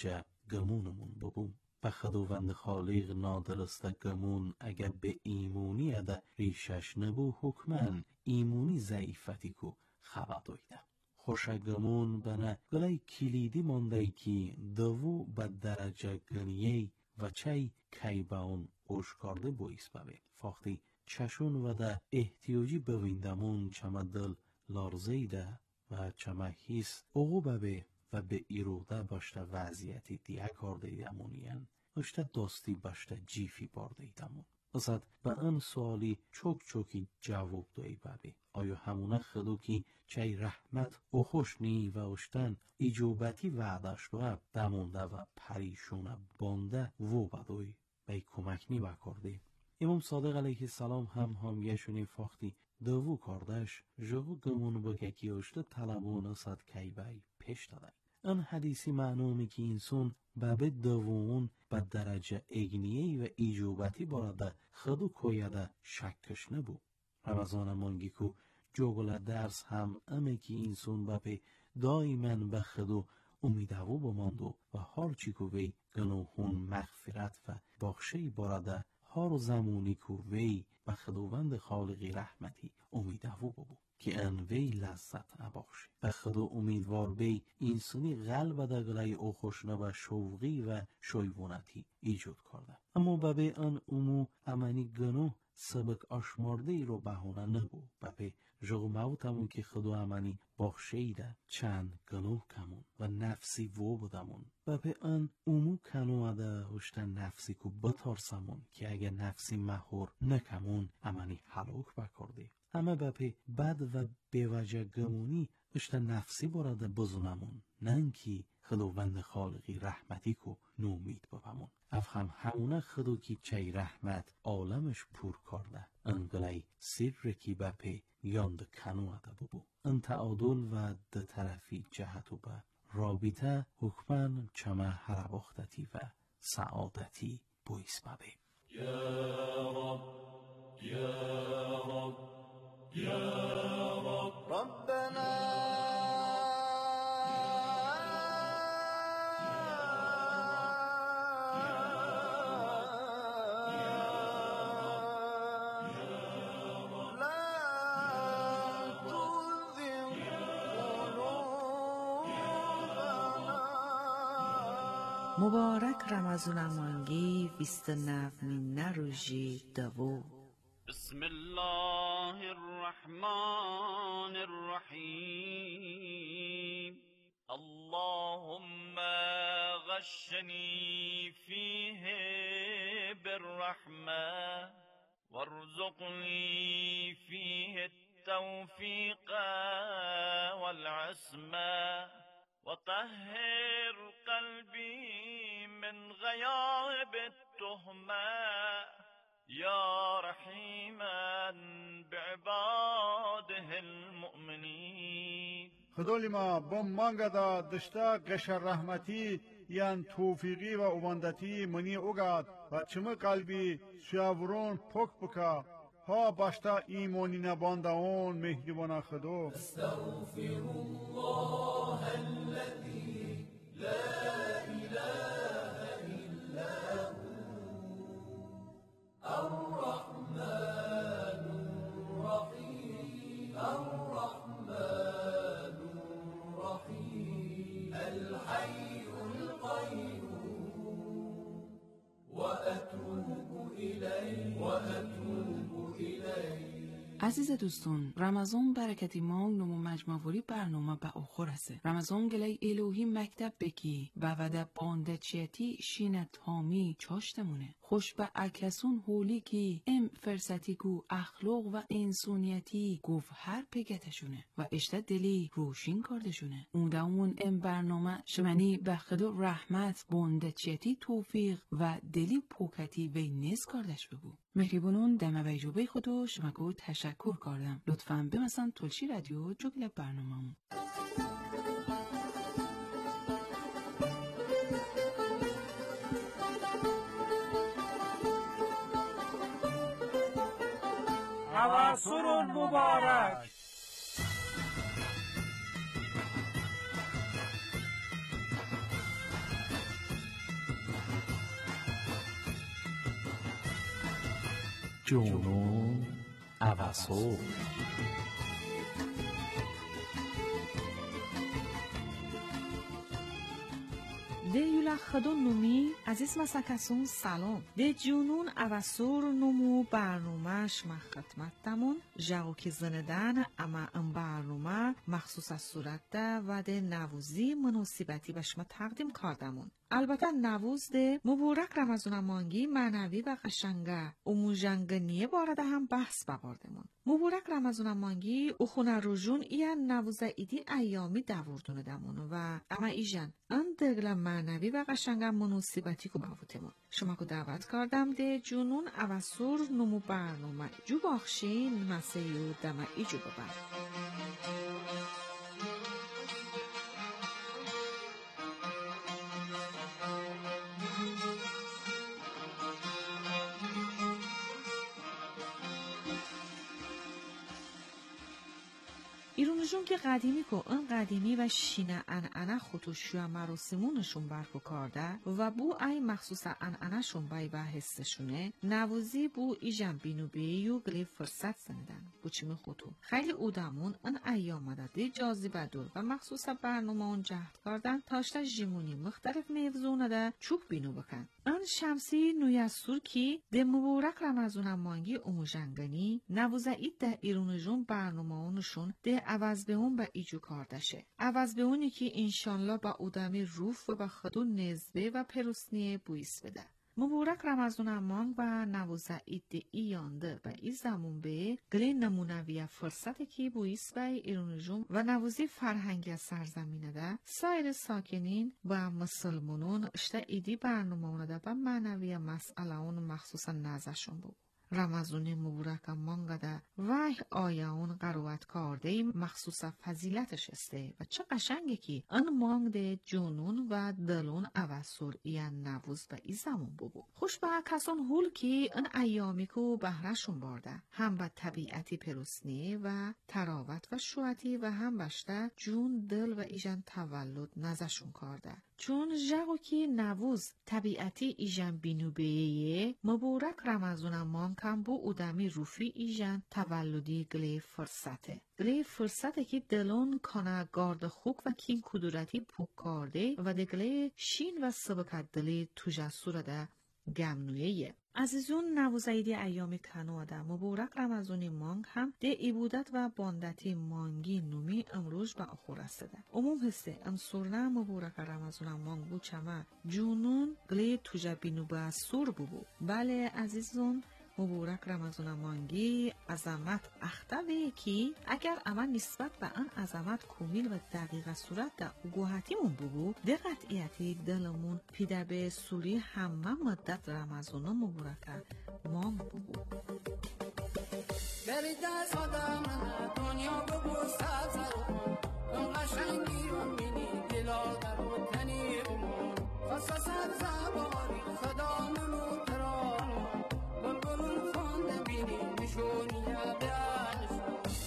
گمونمون ببوم و خداوند خالق نادرسته گمون اگه به ایمونی اده ریشش نبو حکمن ایمونی ضعیفتی کو خبر دویده خوشه گمون بنا گلای کلیدی مانده که دوو به درجه گنیه و چای کی با اون اوشکارده بویس ببه فاختی چشون و ده احتیاجی بویندمون چمه دل لارزیده و چمه حیث اوغو ببه و به ایروده باشته وضعیتی دیگه کار دیدمونین اشته داستی باشته جیفی بار دیدمون ازد به این سوالی چوکی جواب دوی ببه آیا همونه خدو که چای رحمت او خوش نی و اشتن ایجوبتی وعدش دو دمونده و پریشونه بانده و بدوی بای کمک نی بکرده امام صادق علیه السلام هم یشونی فاختی دوو کاردش جهو گمون بگه که اشته طلبون اصد کی بای پیش داده ان حدیثی معنومی که انسان به دوون به درجه اگنیه و ایجوبتی بارده خدو کویده شکش نبو رمضان مانگی کو جوگل درس هم امه که انسان به دائما به خدو امیدهو بماندو و هر چی کو وی گناهون مغفرت و بخشی بارده هر زمانی کو وی به خداوند خالقی رحمتی امیدهو ببو که ان وی لذت اباشه به خدا امیدوار بی انسانی قلب دگلای او خوشنه و شوقی و شویونتی ایجاد کرده اما به ان امو امنی گناه سبک آشمارده ای رو بهونه نبو به جغ موتمون که خدا امنی بخشیده چند گناه کمون و نفسی وو بدمون به ان امو کنواده اشتن نفسی کو بتارسمون که اگه نفسی مهور نکمون امنی حلوک بکرده همه به بد و بیوجه گمونی اشته نفسی براده بزنمون ننکی خداوند خالقی رحمتی کو نومید ببمون افهم همونه خدو کی چای رحمت عالمش پور کرده انگلی سر کی بپی یاند کنو اده ببو ان تعادل و ده طرفی جهتو به رابطه حکمن چمه هرباختتی و سعادتی بویس ببه یا رب یا رب يا رب ربنا مبارک رمضان مانگی 29 روزی دوو بسم الله الرحمن الرحيم اللهم غشني فيه بالرحمة وارزقني فيه التوفيق والعصمة وطهر قلبي من غياب التهمة يا رحيما بعباده المؤمنين خدای ما بم مانگدا دشتا قشر رحمتی یان توفیقی و اوبندتی منی اوگاد و چم قلبی سیاورون پک بکا ها باشتا ایمانی نبانده اون مهربان خدا استغفر الله الذي لا اله الا الرحمن الرحيم الرحمن الرحيم الحي القيوم وأتوب إليه عزیز دوستان رمضان برکتی مانگ نمو مجموعی برنامه به اخور است. رمضان گلی الهی مکتب بکی و وده بانده چیتی شینه تامی چاشتمونه. خوش به اکسون هولی کی ام فرصتی کو اخلاق و انسانیتی گفت هر پگتشونه و اشته دلی روشین کردشونه. اون ام برنامه شمنی به خدا رحمت بانده چیتی توفیق و دلی پوکتی وی نیز کردش بگو. مهربانون دم ویجوبه خودو شمکو تشکر کردم. لطفاً بمسن تلشی رادیو جوگل برنامه عصر مبارک. جنون اوسو. ده یولا خدون نومی عزیز مسکسون سلام. ده جنون اوسور نمو برنامهش مخدمت دمون جاو که زندن اما ام برنامه مخصوص از صورت ده و ده نووزی مناسبتی به شما تقدیم کردمون. البته نووز ده مبارک رمضان مانگی معنوی و قشنگه و موجنگنیه بارده هم بحث بباردمون. مبارک رمضان مانگی او خونه روژون ایان نووزه ایدی ایامی دوردونه دمون و اما ایجان ان دگل معنوی و قشنگه مناسبتی که باوتمون. شما که دعوت کردم ده جنون اوسور نمو برنامه جو باخشین مسیو دمه ایجو ببر. ایرونجون که قدیمی که اون قدیمی و شینه انعنه خودشو مراسمونشون برکو کرده و بو ای مخصوص انعنهشون بای و حسشونه نوازی بو ایجن بینو بیو گلی فرصت زندن بو چیمی خودو خیلی اودمون ان ایامده دی جاذبه دور و مخصوص برنامه اون جهد کردن تاشتا جیمونی مختلف میوزونه ده چوب بینو بکن. ان شمسی نویسور کی ده مبارک رمضان مانگی اموجنگنی نوازه اید ده ایرونجون برنامه اونشون ده عوض به اون با ایجو کاردشه. عوض به اونی که انشالله با اودمی روف و با خودون نزبه و پروسنیه بویس بده. مبارک رمضان مانگ و نوازه اید ایانده و ای زمون به گلی نمونوی فرصت که بویس به ایرونجون و نوازی فرهنگی سرزمینه ده سایر ساکنین و مسلمانون اشته ایدی برنامه اونه ده و معنوی مسئله اون مخصوصا نازشون بود. رمضان مبارک مانگده و آیا اون قروت کرده مخصوص فضیلتش استه و چه قشنگه که ان مانگده جنون و دلون اوسور ایان نووز و ای زمان ببو. خوش به کسان هول که ان ایامی که بهرشون بارده هم به طبیعتی پروسنی و تراوت و شوعتی و هم بشته جون دل و ایجان تولد نزشون کرده. چون جاگو که نووز طبیعتی ایجان بینو بیه مبارک رمضان مانگ کم بو اودمی روفی ایجان تولدی گلی فرصته. گلی فرصته که دلون کنه گارد خوک و کین کدورتی پوک کرده و دگلی شین و سبکت دلی توجسور ده گمنویه. عزیزون نوزایدی ایام کنادا مبارک رمضان مانگ هم ده ایبودت و باندتی مانگی نومی امروز با اخور رسیده. عموم هسته امسورنا مبارک رمضان مانگ بو چما جنون گلی توجا بینو با سور بو. بله عزیزون مبارک رمضان مانگی عظمت اختوی کی اگر اما نسبت به آن عظمت کمیل و دقیق صورت در گوهتیمون ببو ده قطعیتی دلمون پیده به سوری همه مدت رمضان مبارک مانگ ببو. برید از آدم دنیا ببو سازر اون قشنگی رو منی دلا در و تنی بمون خاصا سر زباری خدا منو ترانو بلبلون خونده بینی نشونی بیانشون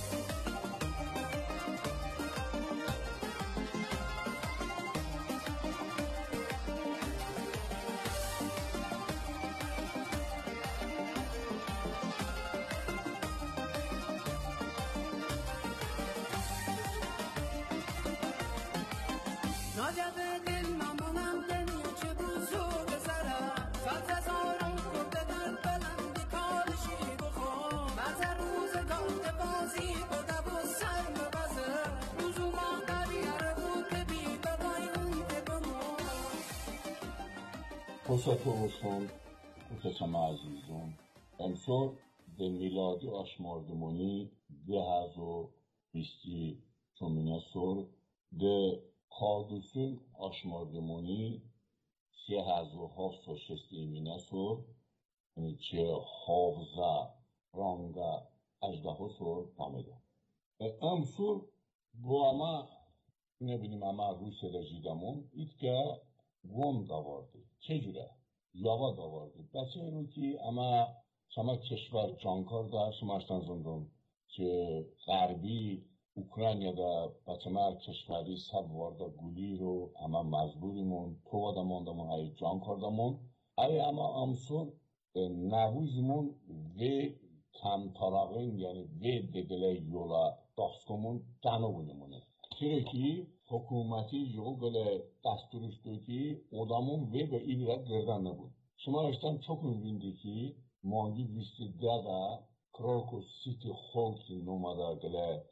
ناجده دل مامونم دنی چه بوزو بزرم ساز زارم کرده در بلندی کارشی بخون مزه روزگاه بازی بوده و سر مبزه روزو ما قریاره بود که بی ببای اون که بمون فرصت olsun, muhteşem azizim. Emsor de miladi aşmardımoni 2020 çömine sor de Kadusun aşmardımoni 3760 sor که حافظه رانگا اجده سور پامده امسور bu ama ne bileyim ama Rusya'da jidamon itke Rom da vardı, Kecure, Yava da vardı. Mesela ki ama şama keşver cankar da şmaştan zındın ki Garbi Ukrayna'da başıma keşveri sab vardı guli ro ama mecburimon tovadamon damon ay cankar damon ay ama amsur navuzmon ve tam tarafın yani ve dediler yola daskomun tanı bunumunu. Çünkü hükümeti yol böyle dasturuştaki odamın ve ibret gerdanı bu. Şumarıştan çok mümkündü ki Mongi Vistidada Krokus City Hall'ki numara gele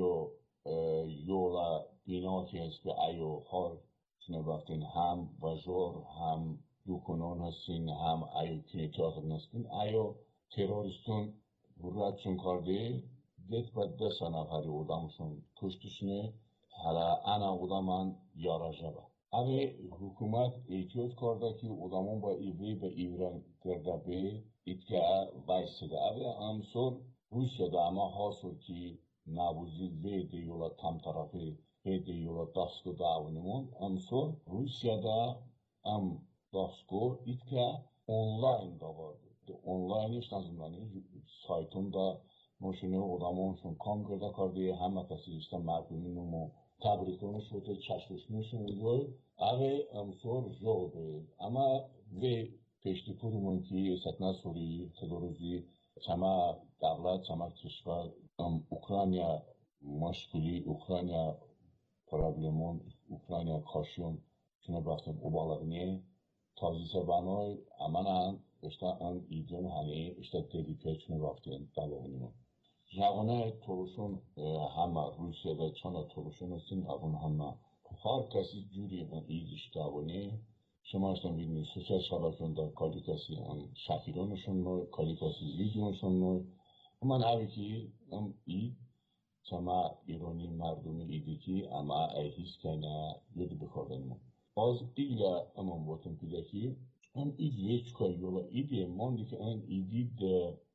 yola bina که به ایو هار شنوفتین هم وجور هم دوکنان هستین هم ایو کنیتیاتر هستین ایو ترورستون ورادشون کرده دیت با 10 نفری odamشون کشتشونه حالا انا odamın yarajaba. Abi hükümet ehtiyat karda ki odamın با ایران کرده به ایتکه وایسده. Abi amsor Rusya'da ama hasıl ki nabuzi ve yola tam tarafı ve yola daskı davunun amsor Rusya'da daskı itka online da vardı. Online iş nazımlarını saytımda noşunu odamonsun kam görde kardiye همه کسی işte merduminu تبریکونو شده چشمشون oluyor. Abi amsor jobe ama ve peşti kurumun ki esatna soruyu tedorozi çama devlet çama kişiler Ukrayna مشکلی اوکراینیا پرابلمون اوکراینیا کاشون چونه باختیم اوبالغنی تازی سبانوی امانان اشتا ان ایدون هنی اشتا دیدیپه چونه باختیم دلوغنیمون جاغونه تولوشون همه روسیادا چونه تولوشون هستیم اون همه هر کسی جوری ان ایدیش داغنی شما اشتان بیدنی سوسیال شبکون دا کالی کسی ان شفیرونشون نوی کالی کسی ویدیونشون نوی من اوی که اید چما ایرانی مردمی ایدی که اما ایهیز کنه یاد بخوردن ما. از ایلا اما باتن پیدا که ام اید ویچ که یولا ایدی ماندی که ان ایدی ده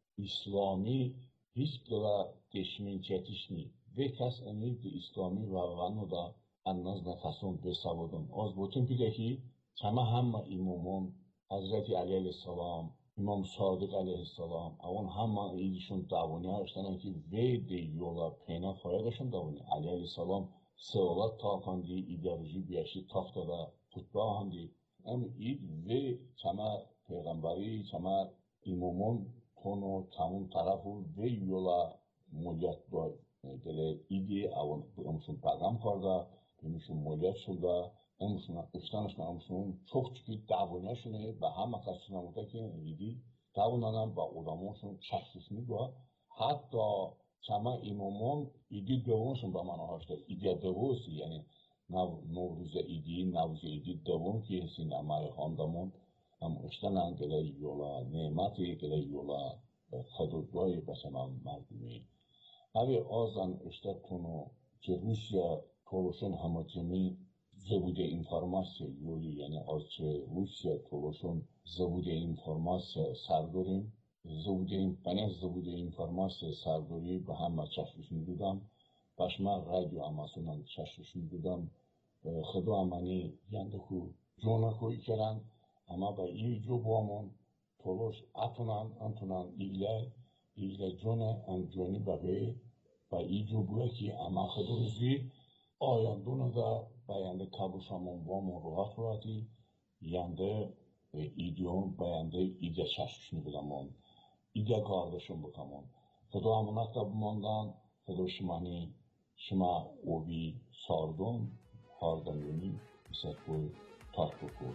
اسلامی هیچ دلا دشمن چتیش نی. و کس امید ده اسلامی و وانو دا اناز نفسون بسوادن. از باتن پیدا که چما همه امامان حضرت علیه السلام İmam Sadık aleyhisselam avon hamma idişun davuni haştanan ki ve de yola pena faydaşın davuni aleyhisselam sıralat taqan di ideoloji biyaşi taftada tutba handi am id ve çama peygamberi çama imamon tono tamun tarafı ve yola moliyat da dele idi avon amşun pagam karda amşun moliyat şulda امشون اشتانشون امشون çok çıkıp davranışını ve hamma karşılamada idi davranan ve odamonsun şahsisini de hatta çama imamon idi davranışın da mana haşta idi davranışı yani Novruz'a idi Navruza idi davran ki sinemaya handamon am اشتانان gele yola nemati gele yola xadudayı basaman mardumi abi azan işte tonu ki Rusya koluşun hamacemi Забуде информация, Юли, яни аз че Русия толошон забуде информация сардорим, забуде информация сардори ба ҳама чашмишин дудам, башма радио амасунан чашмишин дудам, худо амани яндаху ҷона кои керан, ама ба ин ҷо боамон толош антунан игле ҷона ан ҷони ба ве ба ин ҷо буя ки ама худо рӯзи oyanduna bayandı kabuşamon vamon ruhatruati yandı idyon bayandı ide şaşışını bulamon ide kardeşim bukamon Xudo amunak da bumondan Xudo şimani şima obi sardon hardan yoni misat boy tark bukur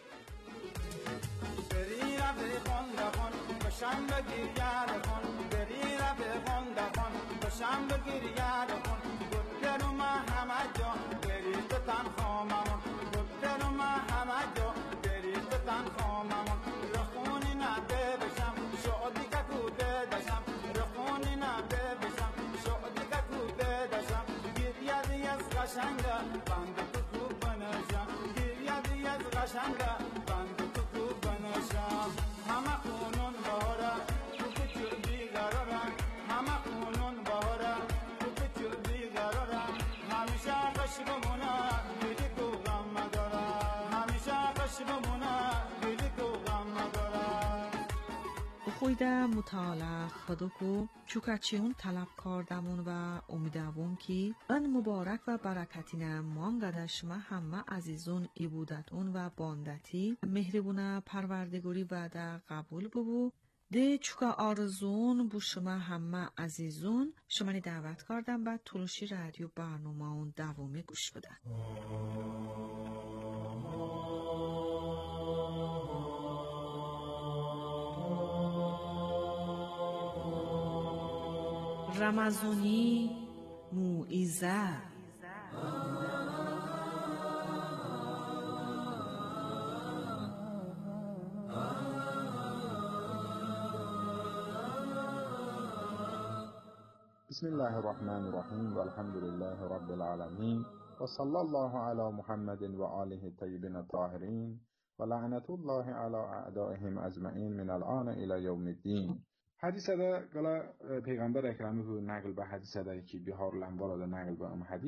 Berira be khonda khon basham bagir yar khon berira be khonda khon basham bagir yar khon گرما همه جا بریست تنخواممون گرما همه جا بریست تنخواممون رخونی نده بشم شادی که کوده دشم رخونی نده بشم شادی که کوده دشم گریه از قشنگه بند تو خوب بنشم گریه از قشنگه بند تو خوب بنشم همه خونون باره تو که بیقرارم همه خونون باره همیشه خوش بمونه دلی تو غم نداره همیشه خوش بمونه دلی تو غم نداره خویده مطالعه خودکو چوکچیون طلب کردمون و امیدوارم که ان مبارک و برکتینه مانگده شما همه عزیزون ای بودتون و باندتی مهربونه پروردگاری وعده قبول ببو ده چوکا آرزون بو شما همه عزیزون شما دعوت کردم بعد تلوشی رادیو برنامه اون دوامه گوش بدن. رمضانی موعظه. بسم الله الرحمن الرحیم و الحمد لله رب العالمین و صلی الله علی محمد و آله الطیبین الطاهرین و لعنت الله علی اعدائهم اجمعین من الان الی یوم الدین. Hadisada gala Peygamber Ekrem'i bu naql ve hadisada ki biharlan varada naql ve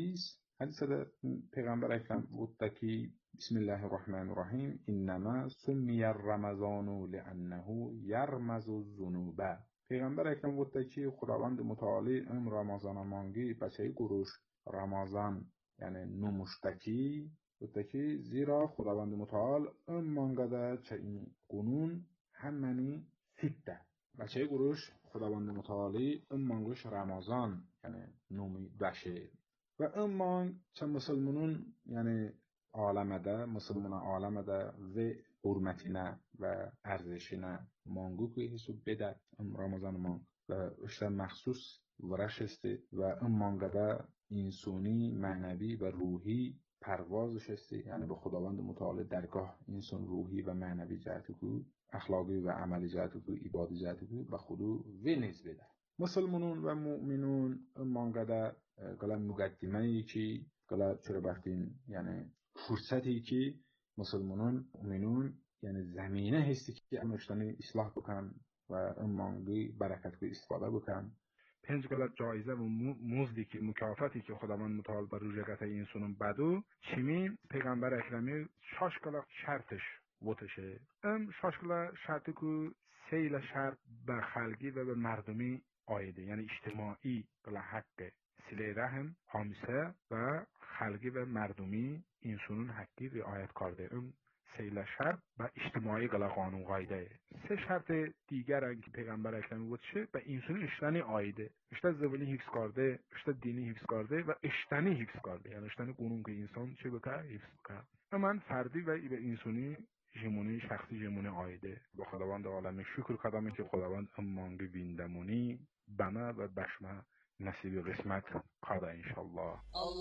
hadisada Peygamber Ekrem buttaki Bismillahirrahmanirrahim innema summiyer Ramazanu li'annehu yermazu zunuba. Peygamber Ekrem buttaki Xudavand mutali Ramazan mangi bachai gurush Ramazan yani numushtaki buttaki zira Xudavand mutal mangada chain qunun hammani sitta بچه گروش خداوند متعالی امانگوش رمضان یعنی نومی بشه و امان چه مسلمانون یعنی عالمده مسلمان عالمده و حرمتینه و ارزشینه مانگو که حساب بده رمضان مانگ و اشتر مخصوص ورش استه و امانگده انسانی معنوی و روحی پروازش استه یعنی به خداوند متعالی درگاه انسان روحی و معنوی جهتی که اخلاقی و عملی جهتی که عبادی جهتی که به خودو و نیز بده مسلمانون و مؤمنون مانگده گلا مقدمه ای که گلا چرا بختین یعنی فرصتی که مسلمانون مؤمنون یعنی زمینه هستی که امشتانی اصلاح بکن و مانگی برکت که استفاده بکن پنج گلا جایزه و مزدی که مکافاتی که خداوند متعال بر روزگت اینسونون بدو چیمین پیغمبر اکرمی شاش گلا شرطش وتشه شاشکلا شرطی که سیل شرط به خلقی و به مردمی آیده یعنی اجتماعی بلا حق سله رحم حامسه و خلقی و مردمی اینسونون حقی رعایت کرده سیل شرط و اجتماعی گلا قانون قایده سه شرط دیگر که پیغمبر اکرمی وتشه به اینسونون اشتنی آیده اشتن زبانی حفظ کرده اشتن دینی حفظ کرده و اشتنی حفظ کرده یعنی اشتنی قانون که انسان چه بکر حفظ بکر من فردی و به اینسونی جمونی شخصی جمونی آیده با خداوند عالم شکر کردم که خداوند امانگی بیندمونی بنا و بشمه نصیب قسمت قاده انشالله.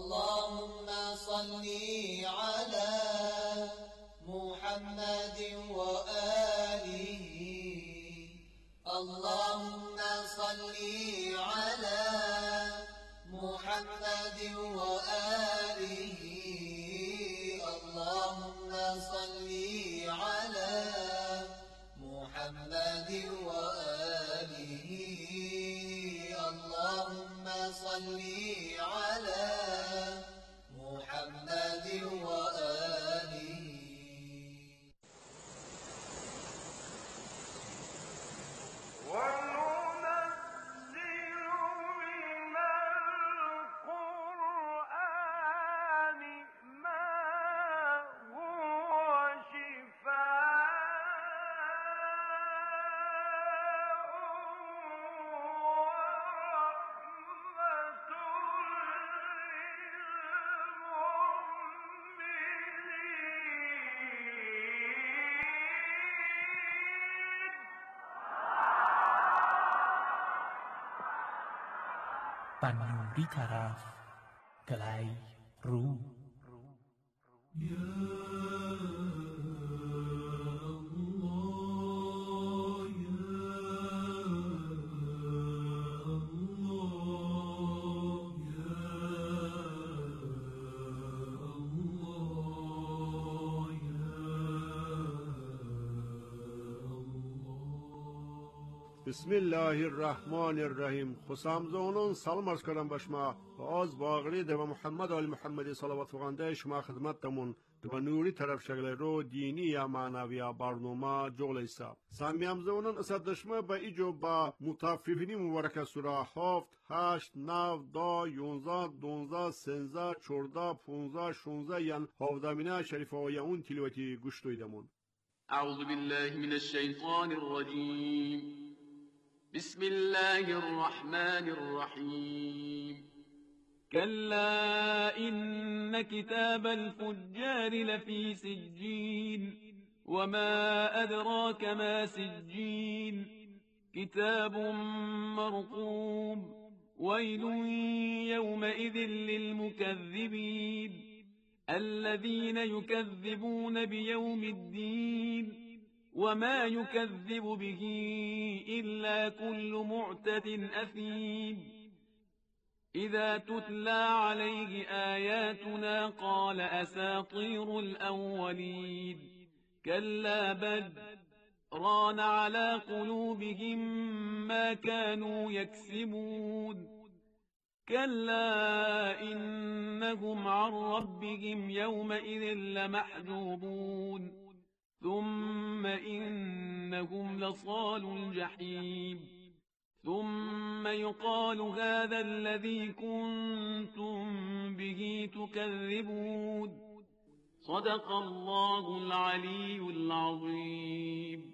اللهم صلی علی محمد و آله اللهم صلی علی محمد و آله اللهم صلی علی محمد و آله اللهم صلی علی محمد و آله بنوری طرف گلی رو بسم الله الرحمن الرحیم. خوشامدونون سلام عرض کردم به شما و از باقری و محمد آل محمد صلوات و شما خدمتتون و نوری طرف شکل رو دینی یا معنوی یا برنامه جولیسا سامیامزونون اسد شما با ایجو با متفیفینی مبارک سوره 7 8 9 10 11 12 13 14 15 16 یان 17 شریفه و اون تلاوتی گوش دویدمون. اعوذ بالله من الشیطان الرجیم بسم الله الرحمن الرحیم كلا إن كتاب الفجار لفي سجين وما أدراك ما سجين كتاب مرقوم ويل يومئذ للمكذبين الذين يكذبون بيوم الدين وما يكذب به إلا كل معتد أثيم إذا تتلى عليه آياتنا قال أساطير الأولين كلا بل ران على قلوبهم ما كانوا يكسبون كلا إنهم عن ربهم يومئذ لمحجوبون ثم إنهم لصال الجحيم ثم يقال هذا الذي كنتم به تكذبون صدق الله العلی العظیم.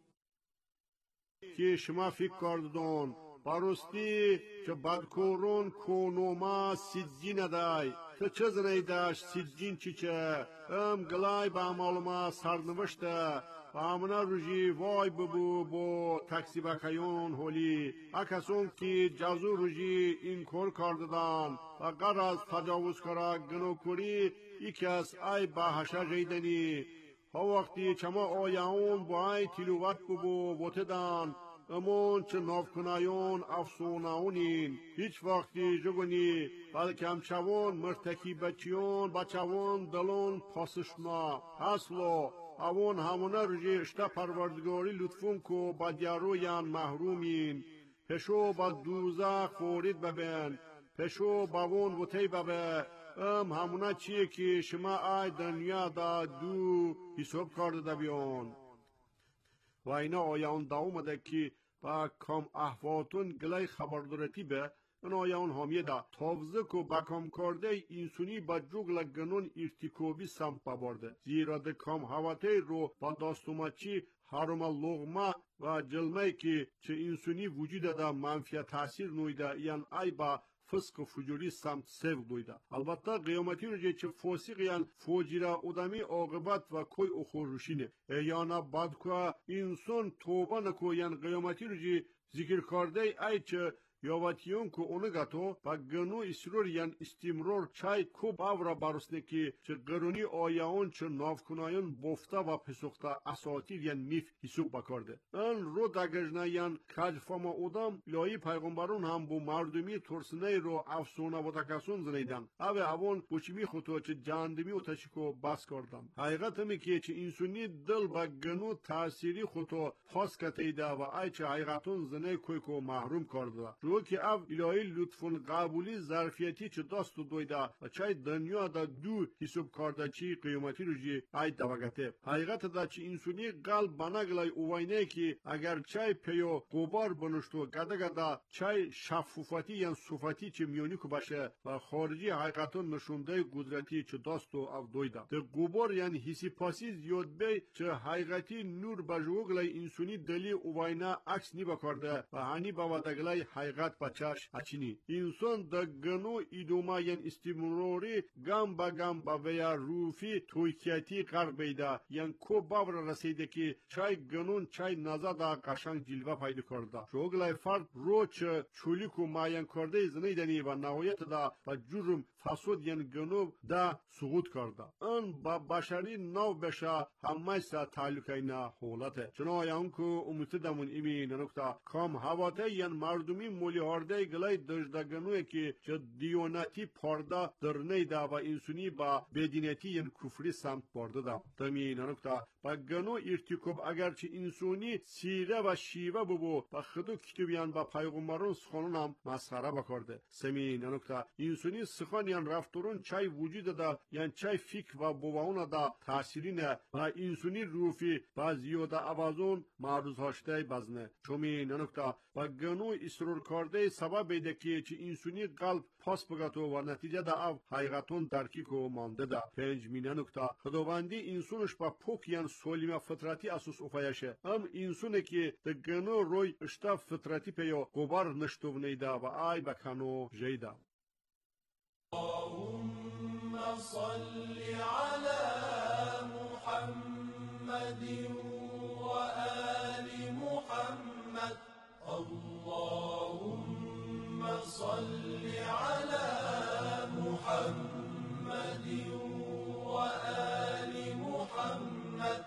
که شما فکر کردون بارستی که بدکورون کونوما سیدجین ادای که چه زنیداش سیدجین چیچه گلای با معلومه سرنوشته و امنا روژی وای ببو بو تکسی بکیون هولی اکسون که جازو روژی این کار کرددان و قرار تجاوز کرا گنو کری یکی از ای باحشا جیدنی ها وقتی چما آیاون با ای تلوات ببو بوتدان امون چه نافکنایون افسوناونین هیچ وقتی جگونی بلکه همچوان مرتکی بچیون بچوان دلون پاسشما اصلو اوون همونه رجی اشتا پروردگاری لطفون کو با دیارویان محرومین پشو با دوزخ فورید ببین پشو با وون وطی ببین همونه چیه که شما آی دنیا دا دو حساب کرده دا بیان و اینا آیان دا اومده که با کام احواتون گلای خبردارتی به این آیان همیه دا تافزه که با کام کرده اینسونی با جوگل گنون ارتکابی سمت ببارده زیرا ده کام حواته رو با داستوماچی حرم لغمه و جلمه که چه اینسونی وجود دا منفی تاثیر نویده یعنی ای با فسق و فجوری سمت سیو دویده البته قیامتی رو چه فاسق یعنی فوجیره ادمی عاقبت و کوی اخوروشینه یعنی بعد که انسان توبه نکو یعنی قیامتی رو ذکر کرده ای چه یاواتیون که اونگاتو با گنو اسرور یعنی استمرار چای کوب آورا برسنه که چه قرونی آیاون چه نافکنایون بفته و پسخته اساطیر یعنی میف حسوب بکرده ان رو دگجنه یعنی کجفاما اودم لایی پیغمبرون هم بو مردمی ترسنه رو افسونه و تکسون زنیدن اوه اوان بوچمی خودتو چه جاندمی و تشکو بس کردن حقیقت همی که چه انسونی دل با گنو تأثیری خودتو خاص کتیده و ای چه حقیقتون زنه کوی کو محروم کرده رو که او الهی لطفون قبولی ظرفیتی چه داستو دویده و چای دنیا دا دو حساب کرده چی قیامتی رو جی ای دوگته حقیقت دا چی انسونی قلب بناگلای اوینه که اگر چای پیو قبار بنشتو گده گده چای شفافتی یا صفاتی چه میونی که باشه و خارجی حقیقتون نشونده قدرتی چه داستو او دویده ده قبار یعنی حسی پاسی زیاد بی چه حقیقتی نور بجوگلای انسونی دلی اوینه عکس نی بکرده و هنی باودگلای حقیقت بچاش اچینی انسان دا گنو ایدوما یعنی استمراری گام با ویا روفی تویکیتی قرق بیده یعنی کو باور رسیده که چای گنون چای نزا دا قشنگ جلوه پیدا کرده شوگلای فرد رو چه چولیکو ماین کرده زنیدنی و نهایت دا و جرم فسود یعنی گنو دا سقوط کرده ان با بشری نو بشه همه سا تعلق اینا حولته چنانه اونکو امتدمون ایمین نکتا کام هواته یعنی مردمی مولی هارده گلای دجدگنوه که چه دیونتی پارده درنه دا و انسونی با بدینتی یعنی کفری سمت بارده دا دمین نکتا با گنو ارتکاب اگرچه انسونی سیره و شیوه ببو با خدو کتبیان با پیغمبرون سخانون هم مسخره بکرده سمین نکتا انسونی سخان یعنی رفتورون چای وجود دا یعنی چای فکر و بواون دا تاثیرینه و انسونی روفی با زیاده عوضون معروض هاشته بزنه چومین نکتا با گنو اسرور کارده سبب بیده که چی انسونی قلب پاس بگاتو و نتیجه دا او حقیقتون درکی کو مانده دا. 5 نکته خداوندی انسونش با پوک یان سولیم فطرتی اساس افایشه. انسونه که دگنو روی اشتا فطرتی پیو گوبار نشتو نیدا و آی بکنو جیدا. اللهم صل على محمد وآل محمد. اللهم صل على محمد وآل محمد.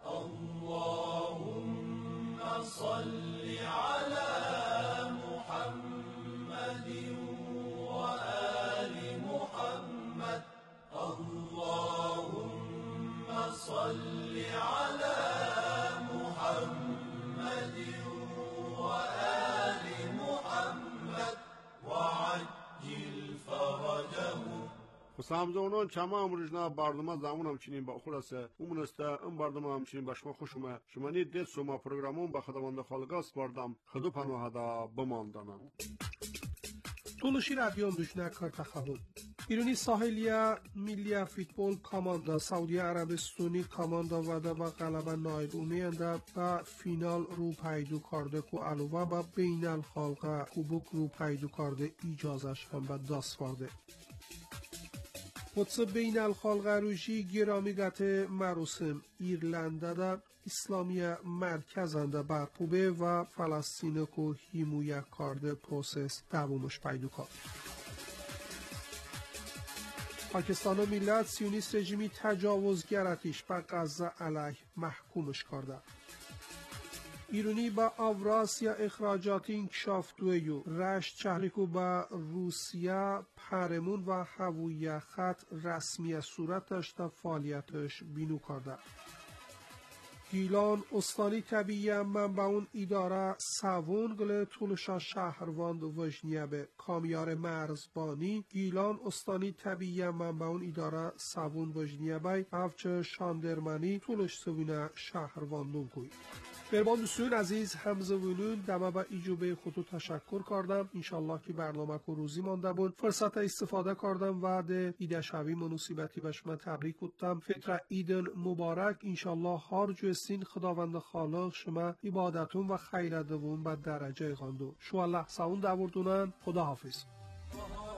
اللهم صل على محمد وآل محمد. اللهم صل على محمد وآل محمد وعجل فرجهم. سامزونان چما امروزنا باردما زمان همچنین با خلاصه امونسته ام باردما همچنین با شما خوشم شمانی دل سوما پروگرامون با خداوند خالقاس باردم خدو پناهدا بماندانم. تولوشی رادیو دوشنه کار تخبون ایرانی ساحلیه ملی فوتبال کاماندا سعودی عربستانی کاماندا ودا با غلبه نایب اومیانده با فینال رو پیدو کرده که علاوه با بین الخالقه کوبوک رو پیدو کرده اجازش هم به دست وارده. قدس بین الخالقه روشی گرامیگت مراسم ایرلنده در اسلامی مرکزنده برپوبه و فلسطین که حمایت کرده پروسس دوامش پیدا کرد. پاکستان و ملت سیونیست رژیمی تجاوزگراتیش به غزه علیه محکومش کرده. ایرانی با اوراسیا اخراجات انکشاف دویو رشت شهریکو با روسیه پرمون و هویه خط رسمی صورتش تا فعالیتش بینو کرده. گیلان استانی طبیعی منبع اون اداره سوون گل طولشا شهرواند وجنیه به کامیار مرزبانی گیلان استانی طبیعی منبع اون اداره سوون وجنیه به افچه شاندرمنی طولش سوینه شهرواندون کوی. بربان دوستون عزیز همزوینون دمه با ایجوبه خودو تشکر کردم. انشالله که برنامه کو روزی مانده بود فرصت استفاده کردم و ده ایده شوی منوسیبتی به شما تبریک کردم. فطر ایدن مبارک. انشالله هر جو سین خداوند خالق شما عبادتون و خیرت دوون به درجه خواندو شو الله سعون دوردونن. خدا حافظ.